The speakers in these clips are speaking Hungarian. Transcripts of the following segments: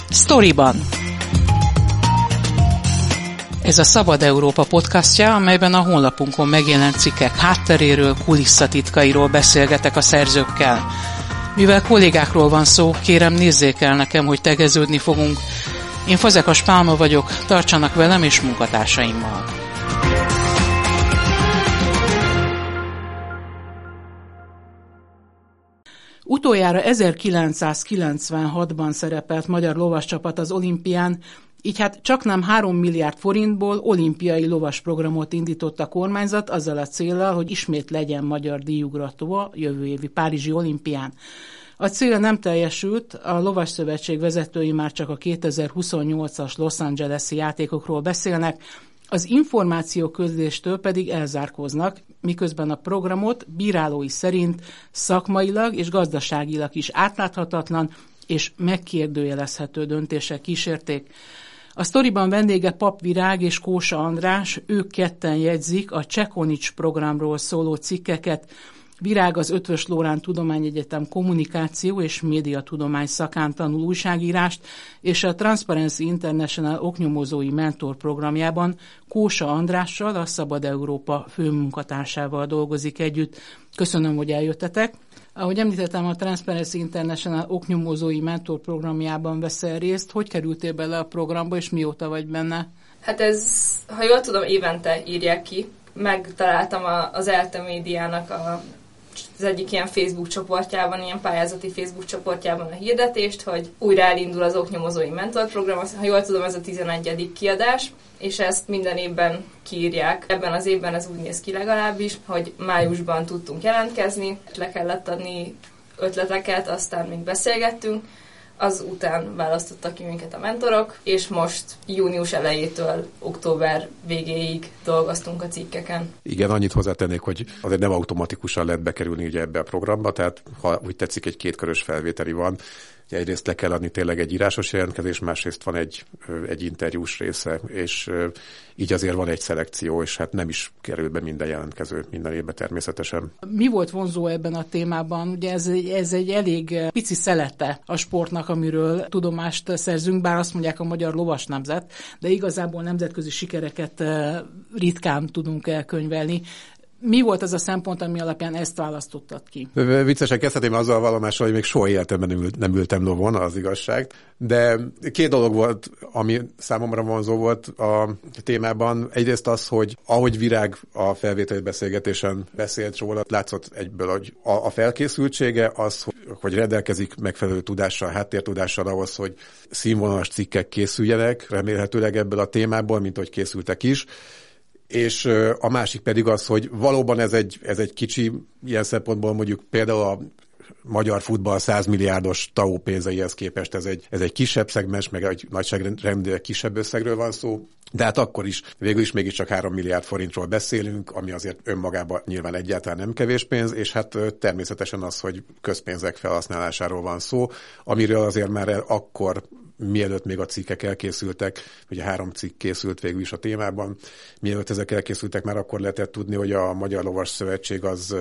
Sztoriban. Ez a Szabad Európa podcastja, amelyben a honlapunkon megjelent cikkek hátteréről, kulisszatitkairól beszélgetek a szerzőkkel. Mivel kollégákról van szó, kérem nézzék el nekem, hogy tegeződni fogunk. Én Fazekas Pálma vagyok, tartsanak velem és munkatársaimmal. Utoljára 1996-ban szerepelt magyar lovascsapat az olimpián, így hát csaknem 3 milliárd forintból olimpiai lovasprogramot indított a kormányzat azzal a céllal, hogy ismét legyen magyar díjugrató a jövő évi Párizsi olimpián. A cél nem teljesült, a Lovasszövetség vezetői már csak a 2028-as Los Angeles-i játékokról beszélnek, az információközléstől pedig elzárkóznak, miközben a programot bírálói szerint szakmailag és gazdaságilag is átláthatatlan és megkérdőjelezhető döntések kísérték. A sztoriban vendége Papp Virág és Kósa András, ők ketten jegyzik a Csekonics programról szóló cikkeket. Virág az Eötvös Loránd Tudományegyetem kommunikáció és médiatudomány szakán tanul újságírást, és a Transparency International oknyomozói mentor programjában Kósa Andrással, a Szabad Európa főmunkatársával dolgozik együtt. Köszönöm, hogy eljöttetek. Ahogy említettem, a Transparency International oknyomozói mentor programjában veszel részt. Hogy kerültél bele a programba, és mióta vagy benne? Hát ez, ha jól tudom, évente írják ki. Megtaláltam az ELTE médiának az egyik ilyen Facebook csoportjában, ilyen pályázati Facebook csoportjában a hirdetést, hogy újra elindul az oknyomozói mentorprogram. Ha jól tudom, ez a 11. kiadás, és ezt minden évben kiírják. Ebben az évben ez úgy néz ki legalábbis, hogy májusban tudtunk jelentkezni, le kellett adni ötleteket, aztán még beszélgettünk, azután választottak ki minket a mentorok, és most június elejétől október végéig dolgoztunk a cikkeken. Igen, annyit hozzátennék, hogy azért nem automatikusan lehet bekerülni ugye ebbe a programba, tehát ha úgy tetszik, egy kétkörös felvételi van. Egyrészt le kell adni tényleg egy írásos jelentkezés, másrészt van egy interjús része, és így azért van egy szelekció, és hát nem is kerül be minden jelentkező minden évben természetesen. Mi volt vonzó ebben a témában? Ugye ez egy elég pici szelete a sportnak, amiről tudomást szerzünk, bár azt mondják a magyar lovas nemzet, de igazából nemzetközi sikereket ritkán tudunk elkönyvelni. Mi volt az a szempont, ami alapján ezt választottad ki? Viccesen kezdhetném azzal a vallomással, hogy még soha életemben nem ültem lovon, az igazság. De két dolog volt, ami számomra vonzó volt a témában. Egyrészt az, hogy ahogy Virág a felvételi beszélgetésen beszélt róla, látszott egyből, hogy a felkészültsége az, hogy rendelkezik megfelelő tudással, háttértudással ahhoz, hogy színvonalas cikkek készüljenek, remélhetőleg ebből a témából, mint hogy készültek is. És a másik pedig az, hogy valóban ez egy kicsi, ilyen szempontból mondjuk például a magyar futball 100 milliárdos TAO pénzeihez képest ez egy kisebb szegmens, meg egy nagyságrendileg kisebb összegről van szó, de hát akkor is, végül is mégiscsak 3 milliárd forintról beszélünk, ami azért önmagában nyilván egyáltalán nem kevés pénz, és hát természetesen az, hogy közpénzek felhasználásáról van szó, amiről azért már akkor, mielőtt még a cikkek elkészültek, ugye 3 cikk készült végül is a témában, mielőtt ezek elkészültek, már akkor lehetett tudni, hogy a Magyar Lovasszövetség az,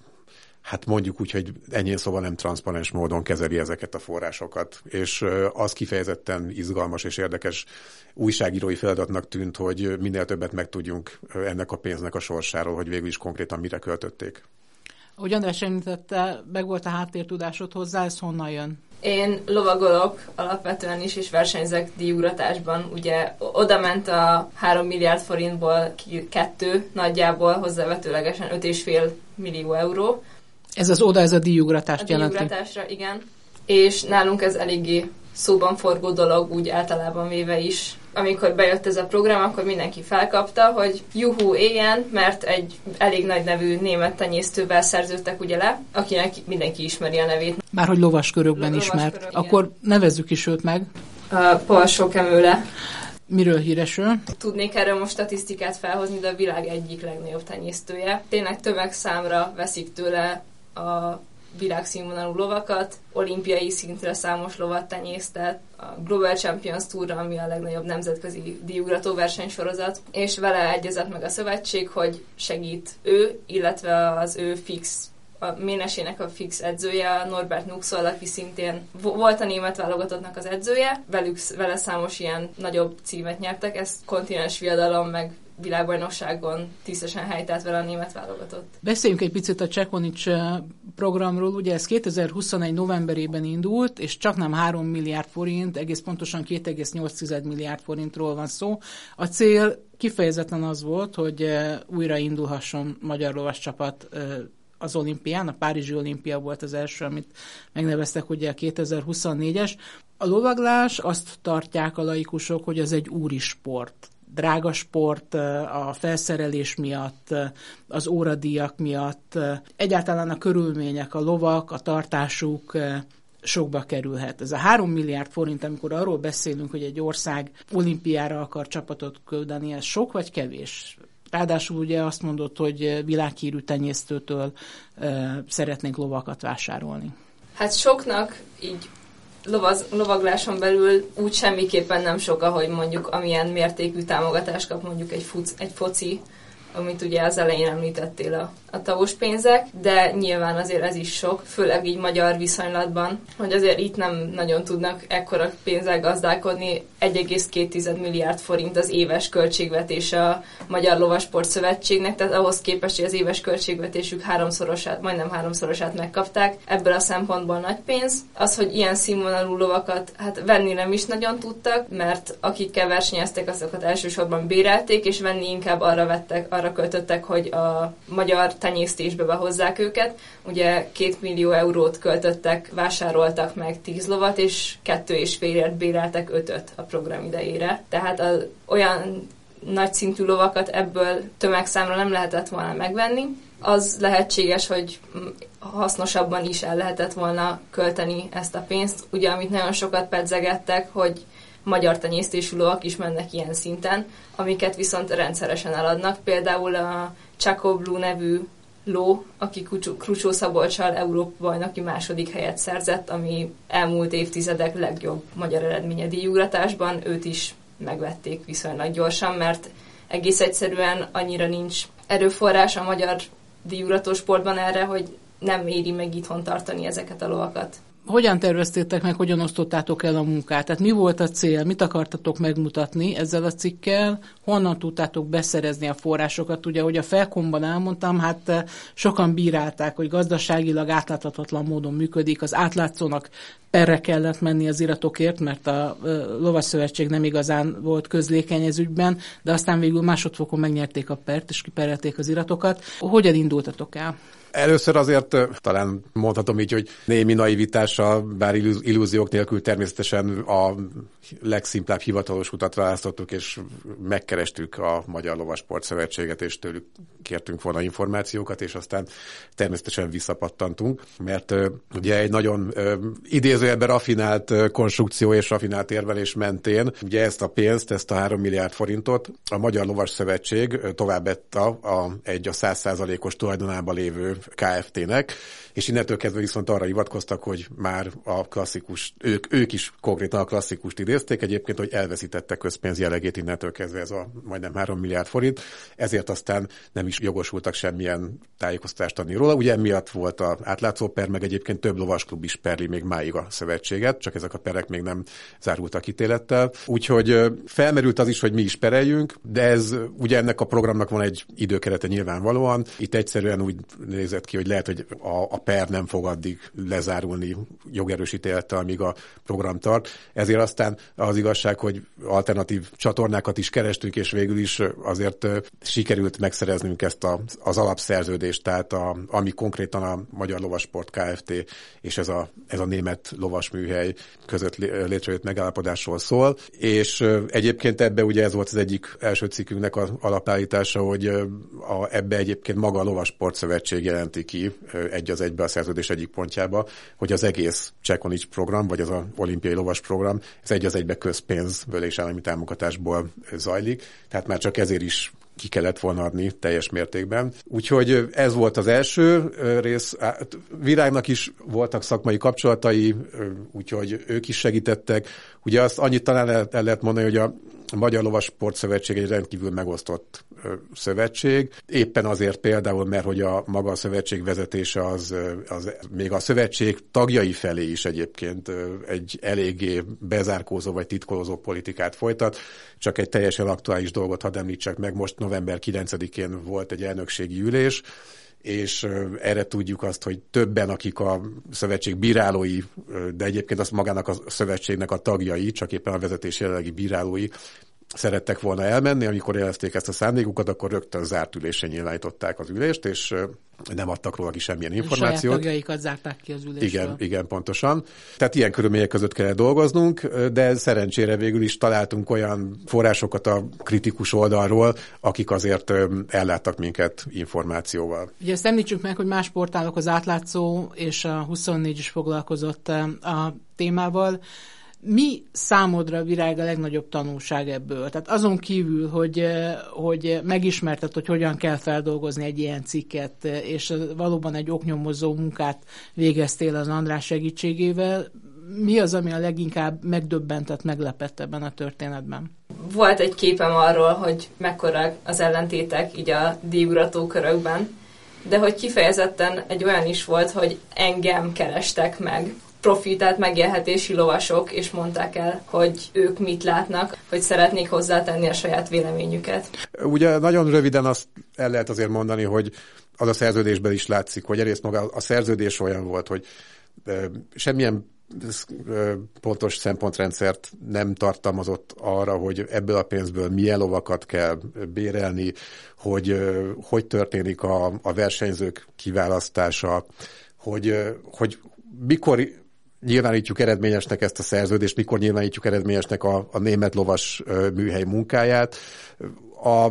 hát mondjuk úgy, hogy ennyi szóval nem transzparens módon kezeli ezeket a forrásokat. És az kifejezetten izgalmas és érdekes újságírói feladatnak tűnt, hogy minél többet megtudjunk ennek a pénznek a sorsáról, hogy végül is konkrétan mire költötték. Ahogy András említette, meg volt a háttértudásod hozzá, ez honnan jön? Én lovagolok alapvetően is, és versenyzek díjugratásban. Ugye oda ment a 3 milliárd forintból 2 nagyjából, hozzávetőlegesen 5,5 millió euró. Ez a díjugratást jelenti? A díjugratásra, igen. És nálunk ez eléggé szóban forgó dolog, úgy általában véve is. Amikor bejött ez a program, akkor mindenki felkapta, hogy juhú, éljen, mert egy elég nagy nevű német tenyésztővel szerződtek ugye le, akinek mindenki ismeri a nevét. Bárhogy lovaskörökben ismert. Akkor nevezzük is őt meg. Paul Schockemöhle. Miről híres ő? Tudnék erről most statisztikát felhozni, de a világ egyik legnagyobb tenyésztője. Tényleg tömegszámra veszik tőle a világszínvonalú lovakat, olimpiai szintre számos lovat tenyésztett, a Global Champions Tourra, ami a legnagyobb nemzetközi díjugrató versenysorozat, és vele egyezett meg a szövetség, hogy segít ő, illetve az ő fix a Ménesének a fix edzője, Norbert Nuxol, aki szintén volt a német válogatottnak az edzője, vele számos ilyen nagyobb címet nyertek, ez kontinens viadalom, meg világbajnokságon tisztesen helytált vele a német válogatott. Beszéljünk egy picit a Csekonics programról. Ugye ez 2021 novemberében indult, és csaknem 3 milliárd forint, egész pontosan 2,8 milliárd forintról van szó. A cél kifejezetten az volt, hogy újra indulhasson magyar lovascsapat az olimpián. A Párizsi olimpia volt az első, amit megneveztek, ugye a 2024-es. A lovaglás, azt tartják a laikusok, hogy az egy úri sport. Drága sport a felszerelés miatt, az óradíjak miatt, egyáltalán a körülmények, a lovak, a tartásuk sokba kerülhet. Ez a 3 milliárd forint, amikor arról beszélünk, hogy egy ország olimpiára akar csapatot küldeni, ez sok vagy kevés? Ráadásul ugye azt mondod, hogy világhírű tenyésztőtől szeretnénk lovakat vásárolni. Hát soknak így lovagláson belül úgy semmiképpen nem sok, ahogy mondjuk amilyen mértékű támogatást kap mondjuk egy foci, amit ugye az elején említettél a TAO-s pénzek, de nyilván azért ez is sok, főleg így magyar viszonylatban, hogy azért itt nem nagyon tudnak ekkora pénzzel gazdálkodni. 1,2 milliárd forint az éves költségvetése a Magyar Lovasport Szövetségnek, tehát ahhoz képest, hogy az éves költségvetésük majdnem háromszorosát megkapták, ebből a szempontból nagy pénz. Az, hogy ilyen színvonalú lovakat venni nem is nagyon tudtak, mert akikkel versenyeztek, azokat elsősorban bérelték, és venni inkább arra költöttek, hogy a magyar tenyésztésbe behozzák őket. Ugye 2 millió eurót költöttek, vásároltak meg 10 lovat, és 2,5-ért béreltek 5-öt a program idejére. Tehát olyan nagy szintű lovakat ebből tömegszámra nem lehetett volna megvenni. Az lehetséges, hogy hasznosabban is el lehetett volna költeni ezt a pénzt. Ugye, amit nagyon sokat pedzegettek, hogy magyar tenyésztésű lovak is mennek ilyen szinten, amiket viszont rendszeresen eladnak. Például a Chaco Blue nevű ló, aki Krucsó-Szabolccsal Európa-bajnoki második helyet szerzett, ami elmúlt évtizedek legjobb magyar eredménye díjugratásban, őt is megvették viszonylag gyorsan, mert egész egyszerűen annyira nincs erőforrás a magyar díjugrató sportban erre, hogy nem éri meg itthon tartani ezeket a lovakat. Hogyan terveztétek meg, hogyan osztottátok el a munkát? Tehát mi volt a cél? Mit akartatok megmutatni ezzel a cikkel? Honnan tudtátok beszerezni a forrásokat? Ugye, ahogy a Felkomban elmondtam, sokan bírálták, hogy gazdaságilag átláthatatlan módon működik. Az átlátszónak perre kellett menni az iratokért, mert a Lovasszövetség nem igazán volt közlékeny ez ügyben, de aztán végül másodfokon megnyerték a pert, és kiperelték az iratokat. Hogyan indultatok el? Először azért talán mondhatom így, hogy némi naivitással, bár illúziók nélkül természetesen a legszimplább hivatalos utat választottuk, és megkerestük a Magyar Lovasport Szövetséget, és tőlük kértünk volna információkat, és aztán természetesen visszapattantunk, mert ugye egy nagyon idézőjelben raffinált konstrukció és raffinált érvelés mentén ugye ezt a pénzt, ezt a 3 milliárd forintot a Magyar Lovas Szövetség továbbadta a 100%-os tulajdonában lévő Kft-nek, és innentől kezdve viszont arra hivatkoztak, hogy már a klasszikus, ők is konkrétan a klasszikust idézték, egyébként, hogy elveszítette közpénz jellegét innentől kezdve ez a majdnem 3 milliárd forint, ezért aztán nem is jogosultak semmilyen tájékoztatást adni róla. Ugye emiatt volt az átlátszó per, meg egyébként több lovasklub is perli még máig a szövetséget, csak ezek a perek még nem zárultak ítélettel. Úgyhogy felmerült az is, hogy mi is pereljünk, de ez ugye ennek a programnak van egy időkerete nyilvánvalóan. Itt egyszerűen úgy nézett ki, hogy lehet, hogy a per nem fog addig lezárulni jogerős ítélettel, amíg a program tart. Ezért aztán az igazság, hogy alternatív csatornákat is kerestünk, és végül is azért sikerült megszereznünk ezt az alapszerződést, tehát ami konkrétan a Magyar Lovasport Kft. És ez a német lovasműhely között létrejött megállapodásról szól, és egyébként ebbe ugye ez volt az egyik első cikkünknek az alapállítása, hogy ebbe egyébként maga a Lovasport Szövetség jelenti ki egy az egybe a szerződés egyik pontjába, hogy az egész Csekonics program, vagy az a olimpiai lovas program, ez egy az egybe közpénzből és állami támogatásból zajlik, tehát már csak ezért is ki kellett volna adni teljes mértékben. Úgyhogy ez volt az első rész. Virágnak is voltak szakmai kapcsolatai, úgyhogy ők is segítettek. Ugye azt annyit talán el lehet mondani, hogy Magyar Lovas Sportszövetség egy rendkívül megosztott szövetség. Éppen azért például, mert hogy a maga a szövetség vezetése az még a szövetség tagjai felé is egyébként egy eléggé bezárkózó vagy titkolózó politikát folytat. Csak egy teljesen aktuális dolgot hadd említsek meg, most november 9-én volt egy elnökségi ülés, és erre tudjuk azt, hogy többen, akik a szövetség bírálói, de egyébként az magának a szövetségnek a tagjai, csak éppen a vezetés jelenlegi bírálói szerettek volna elmenni, amikor jelezték ezt a szándékukat, akkor rögtön zárt ülésen nyilvánították az ülést, és nem adtak róla ki semmilyen információt. Saját tagjaikat zárták ki az ülésről. Igen, pontosan. Tehát ilyen körülmények között kellett dolgoznunk, de szerencsére végül is találtunk olyan forrásokat a kritikus oldalról, akik azért elláttak minket információval. Ugye ezt említsük meg, hogy más portálok, az Átlátszó és a 24 is foglalkozott a témával. Mi számodra, Virág, a legnagyobb tanulság ebből? Tehát azon kívül, hogy megismerted, hogy hogyan kell feldolgozni egy ilyen cikket, és valóban egy oknyomozó munkát végeztél az András segítségével, mi az, ami a leginkább megdöbbentett, meglepett ebben a történetben? Volt egy képem arról, hogy mekkora az ellentétek így a díjugrató körökben, de hogy kifejezetten egy olyan is volt, hogy engem kerestek meg. Profitált megélhetési lovasok, és mondták el, hogy ők mit látnak, hogy szeretnék hozzátenni a saját véleményüket. Ugye nagyon röviden azt el lehet azért mondani, hogy az a szerződésben is látszik, hogy egyrészt maga a szerződés olyan volt, hogy semmilyen pontos szempontrendszert nem tartalmazott arra, hogy ebből a pénzből milyen lovakat kell bérelni, hogy történik a versenyzők kiválasztása, hogy mikor nyilvánítjuk eredményesnek ezt a szerződést, mikor nyilvánítjuk eredményesnek a német lovas műhely munkáját. A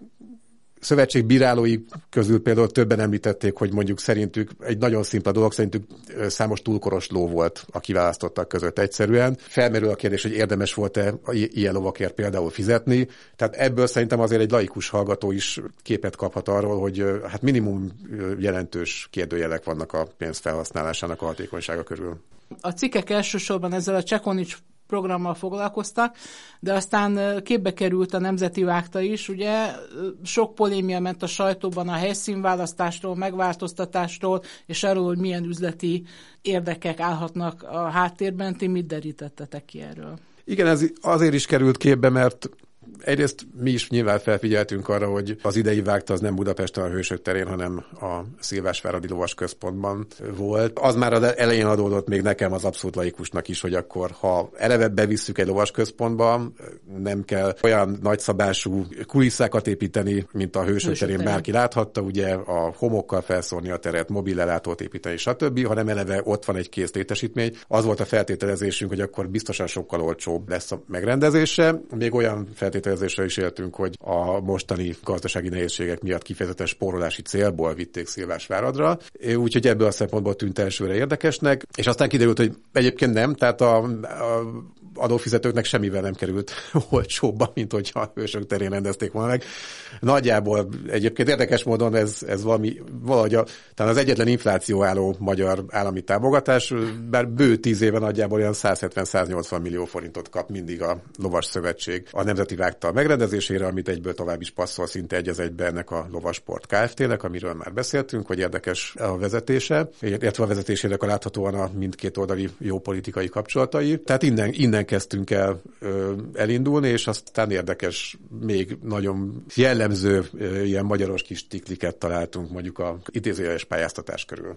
szövetség bírálói közül például többen említették, hogy mondjuk szerintük egy nagyon szimpla dolog, szerintük számos túlkoros ló volt a kiválasztottak között egyszerűen. Felmerül a kérdés, hogy érdemes volt-e ilyen lovakért például fizetni. Tehát ebből szerintem azért egy laikus hallgató is képet kaphat arról, hogy hát minimum jelentős kérdőjelek vannak a pénz felhasználásának a hatékonysága körül. A cikkek elsősorban ezzel a Csekonics programmal foglalkoztak, de aztán képbe került a Nemzeti Vágta is, ugye sok polémia ment a sajtóban a helyszínválasztásról, megváltoztatásról, és arról, hogy milyen üzleti érdekek állhatnak a háttérben. Ti mit derítettetek ki erről? Igen, ez azért is került képbe, mert egyrészt mi is nyilván felfigyeltünk arra, hogy az idei Vágta az nem Budapesten a Hősök terén, hanem a Szilvásváradi Lovas Központban volt. Az már az elején adódott még nekem az abszolút laikusnak is, hogy akkor, ha eleve bevisszük egy lovas központba, nem kell olyan nagyszabású kulisszákat építeni, mint a Hősök terén bárki láthatta, ugye a homokkal felszórni a teret, mobil ellátót építeni, stb., hanem eleve ott van egy kész létesítmény. Az volt a feltételezésünk, hogy akkor biztosan sokkal olcsóbb lesz a megrendezése. Még olyan feltételezésre is éltünk, hogy a mostani gazdasági nehézségek miatt kifejezetten spórolási célból vitték Szilvásváradra, úgyhogy ebből a szempontból tűnt elsőre érdekesnek, és aztán kiderült, hogy egyébként nem, tehát a adófizetőknek semmivel nem került olcsóbba, mint hogyha a Hősök terén rendezték volna meg. Nagyjából egyébként érdekes módon ez valahogy talán az egyetlen infláció álló magyar állami támogatás, bár bő 10 éve nagyjából olyan 170-180 millió forintot kap mindig a Lovas Szövetség a Nemzeti Vágta megrendezésére, amit egyből tovább is passzol szinte egy az egybe ennek a Lovasport Kft-nek, amiről már beszéltünk, hogy érdekes a vezetése, illetve a vezetésének a láthatóan a mindkét oldali jó politikai kapcsolatai. Tehát innen kezdtünk el elindulni, és aztán érdekes, még nagyon jellemző ilyen magyaros kis tikliket találtunk mondjuk a idézőjeles pályáztatás körül.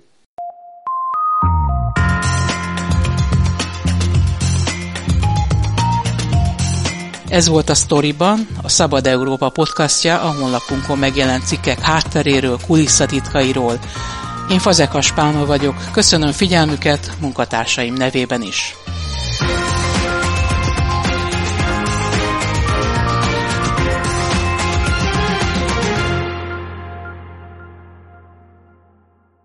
Ez volt a Sztoriban, a Szabad Európa podcastja, a honlapunkon megjelent cikkek hátteréről, kulisszatitkairól. Én Fazekas Pálma vagyok, köszönöm figyelmüket munkatársaim nevében is.